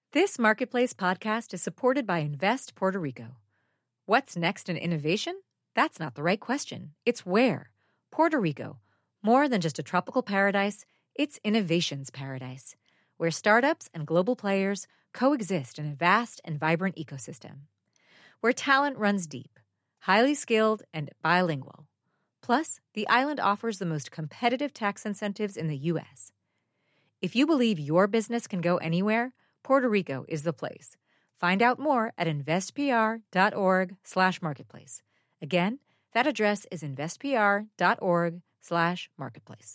This Marketplace podcast is supported by Invest Puerto Rico. What's next in innovation? That's not the right question. It's where. Puerto Rico. More than just a tropical paradise, it's innovation's paradise, where startups and global players coexist in a vast and vibrant ecosystem. Where talent runs deep, highly skilled, and bilingual. Plus, the island offers the most competitive tax incentives in the U.S. If you believe your business can go anywhere, Puerto Rico is the place. Find out more at investpr.org/marketplace. Again, that address is investpr.org/marketplace.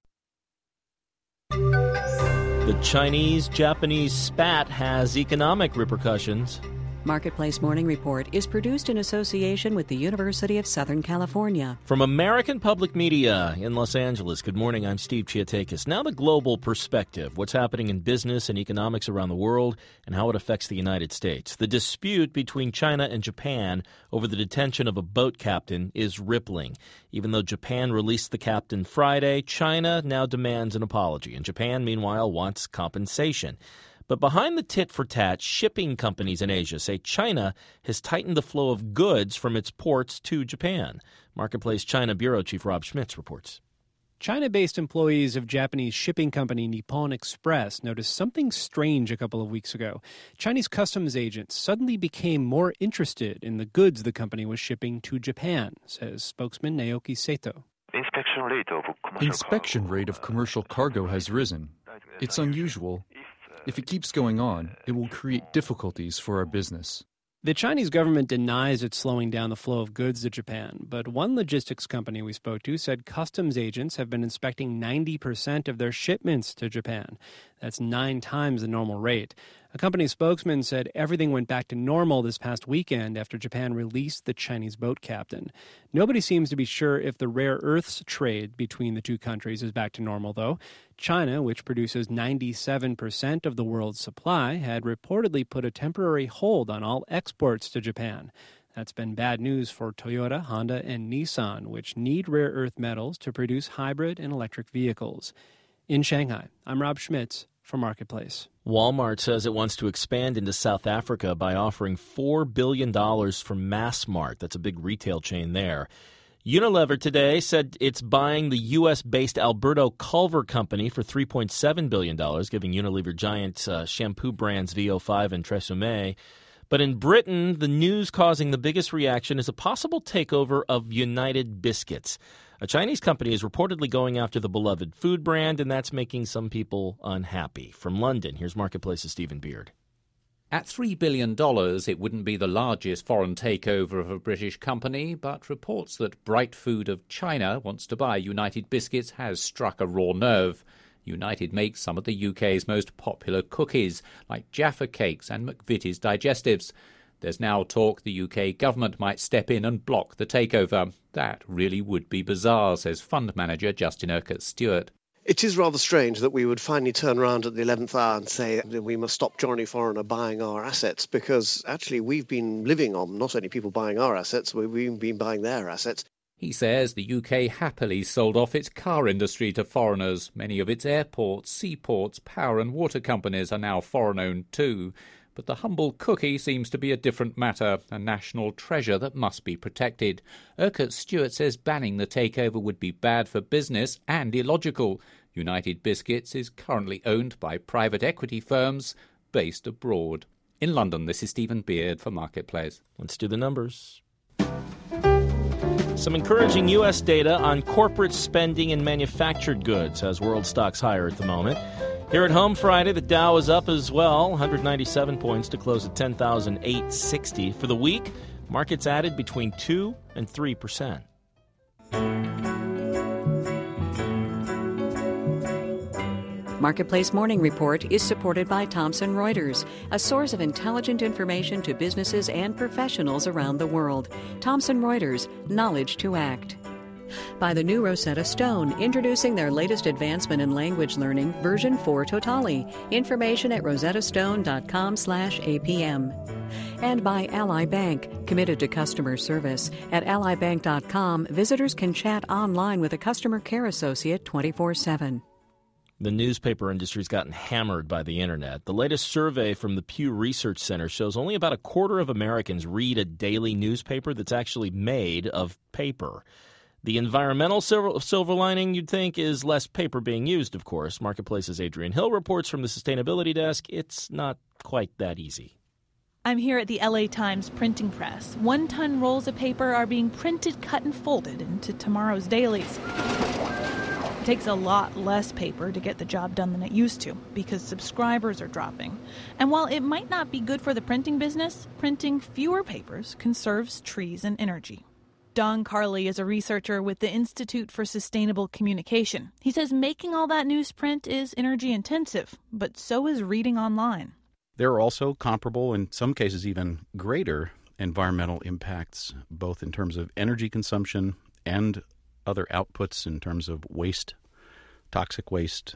The Chinese-Japanese spat has economic repercussions. Marketplace Morning Report is produced in association with the University of Southern California. From American Public Media in Los Angeles, good morning, I'm Steve Chiatakis. Now the global perspective, what's happening in business and economics around the world and how it affects the United States. The dispute between China and Japan over the detention of a boat captain is rippling. Even though Japan released the captain Friday, China now demands an apology, and Japan, meanwhile, wants compensation. But behind the tit-for-tat, shipping companies in Asia say China has tightened the flow of goods from its ports to Japan. Marketplace China Bureau Chief Rob Schmitz reports. China-based employees of Japanese shipping company Nippon Express noticed something strange a couple of weeks ago. Chinese customs agents suddenly became more interested in the goods the company was shipping to Japan, says spokesman Naoki Sato. Inspection rate of commercial cargo has risen. It's unusual. If it keeps going on, it will create difficulties for our business. The Chinese government denies it's slowing down the flow of goods to Japan, but one logistics company we spoke to said customs agents have been inspecting 90% of their shipments to Japan. That's 9 times the normal rate. A company spokesman said everything went back to normal this past weekend after Japan released the Chinese boat captain. Nobody seems to be sure if the rare earths trade between the two countries is back to normal, though. China, which produces 97% of the world's supply, had reportedly put a temporary hold on all exports to Japan. That's been bad news for Toyota, Honda, and Nissan, which need rare earth metals to produce hybrid and electric vehicles. In Shanghai, I'm Rob Schmitz for Marketplace. Walmart says it wants to expand into South Africa by offering $4 billion for Massmart. That's a big retail chain there. Unilever today said it's buying the U.S.-based Alberto Culver Company for $3.7 billion, giving Unilever giant shampoo brands VO5 and Tresemme. But in Britain, the news causing the biggest reaction is a possible takeover of United Biscuits. A Chinese company is reportedly going after the beloved food brand, and that's making some people unhappy. From London, here's Marketplace's Stephen Beard. At $3 billion, it wouldn't be the largest foreign takeover of a British company, but reports that Bright Food of China wants to buy United Biscuits has struck a raw nerve. United makes some of the UK's most popular cookies, like Jaffa Cakes and McVitie's Digestives. There's now talk the UK government might step in and block the takeover. That really would be bizarre, says fund manager Justin Urquhart-Stewart. It is rather strange that we would finally turn around at the 11th hour and say that we must stop Johnny Foreigner buying our assets, because actually we've been living on not only people buying our assets, we've been buying their assets. He says the UK happily sold off its car industry to foreigners. Many of its airports, seaports, power and water companies are now foreign-owned too. But the humble cookie seems to be a different matter, a national treasure that must be protected. Urquhart-Stewart says banning the takeover would be bad for business and illogical. United Biscuits is currently owned by private equity firms based abroad. In London, this is Stephen Beard for Marketplace. Let's do the numbers. Some encouraging U.S. data on corporate spending in manufactured goods has world stocks higher at the moment. Here at home Friday, the Dow is up as well, 197 points to close at 10,860. For the week, markets added between 2 and 3%. Marketplace Morning Report is supported by Thomson Reuters, a source of intelligent information to businesses and professionals around the world. Thomson Reuters, knowledge to act. By the new Rosetta Stone, introducing their latest advancement in language learning, version 4 Totali. Information at rosettastone.com/APM. And by Ally Bank, committed to customer service. At allybank.com, visitors can chat online with a customer care associate 24/7. The newspaper industry's gotten hammered by the internet. The latest survey from the Pew Research Center shows only about a quarter of Americans read a daily newspaper that's actually made of paper. The environmental silver lining, you'd think, is less paper being used, of course. Marketplace's Adrienne Hill reports from the Sustainability Desk. It's not quite that easy. I'm here at the LA Times printing press. 1-ton rolls of paper are being printed, cut, and folded into tomorrow's dailies. It takes a lot less paper to get the job done than it used to because subscribers are dropping. And while it might not be good for the printing business, printing fewer papers conserves trees and energy. Don Carley is a researcher with the Institute for Sustainable Communication. He says making all that newsprint is energy intensive, but so is reading online. There are also comparable, in some cases even greater, environmental impacts, both in terms of energy consumption and other outputs in terms of waste, toxic waste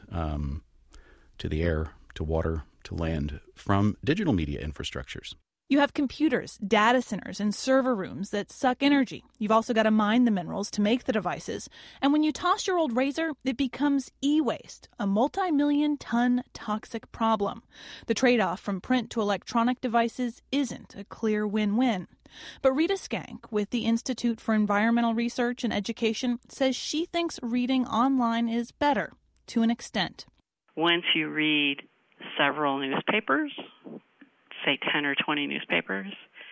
to the air, to water, to land, from digital media infrastructures. You have computers, data centers, and server rooms that suck energy. You've also got to mine the minerals to make the devices. And when you toss your old razor, it becomes e-waste, a multi-million-ton toxic problem. The trade-off from print to electronic devices isn't a clear win-win. But Rita Skank with the Institute for Environmental Research and Education says she thinks reading online is better, to an extent. Once you read several newspapers, say 10 or 20 newspapers,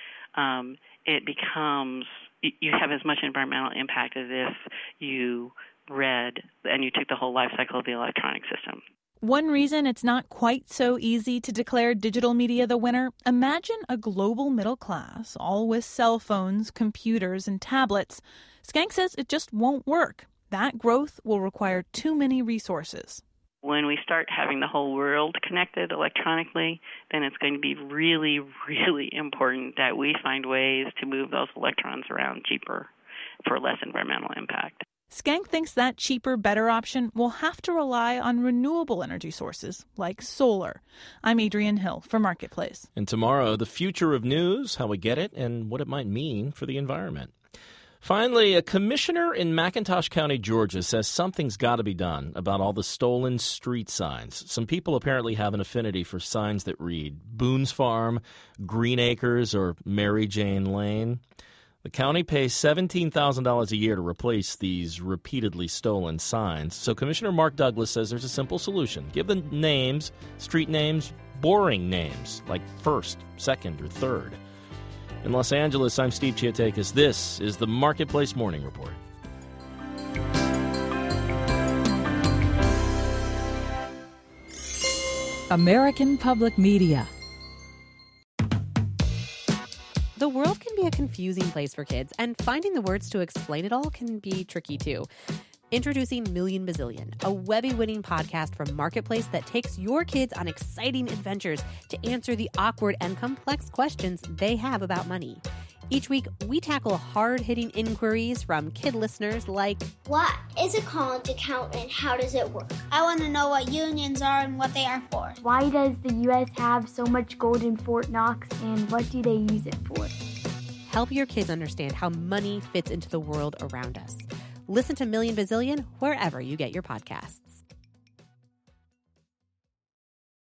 it becomes, you have as much environmental impact as if you read and you took the whole life cycle of the electronic system. One reason it's not quite so easy to declare digital media the winner, imagine a global middle class, all with cell phones, computers, and tablets. Skank says it just won't work. That growth will require too many resources. When we start having the whole world connected electronically, then it's going to be really, really important that we find ways to move those electrons around cheaper for less environmental impact. Skank thinks that cheaper, better option will have to rely on renewable energy sources like solar. I'm Adrienne Hill for Marketplace. And tomorrow, the future of news, how we get it, and what it might mean for the environment. Finally, a commissioner in McIntosh County, Georgia, says something's got to be done about all the stolen street signs. Some people apparently have an affinity for signs that read Boone's Farm, Green Acres, or Mary Jane Lane. The county pays $17,000 a year to replace these repeatedly stolen signs. So Commissioner Mark Douglas says there's a simple solution. Give the names, street names, boring names, like first, second, or third. In Los Angeles, I'm Steve Chiatakis. This is the Marketplace Morning Report. American Public Media. The world can be a confusing place for kids, and finding the words to explain it all can be tricky too. Introducing Million Bazillion, a Webby-winning podcast from Marketplace that takes your kids on exciting adventures to answer the awkward and complex questions they have about money. Each week, we tackle hard-hitting inquiries from kid listeners like, what is a college account and how does it work? I want to know what unions are and what they are for. Why does the U.S. have so much gold in Fort Knox and what do they use it for? Help your kids understand how money fits into the world around us. Listen to Million Bazillion wherever you get your podcasts.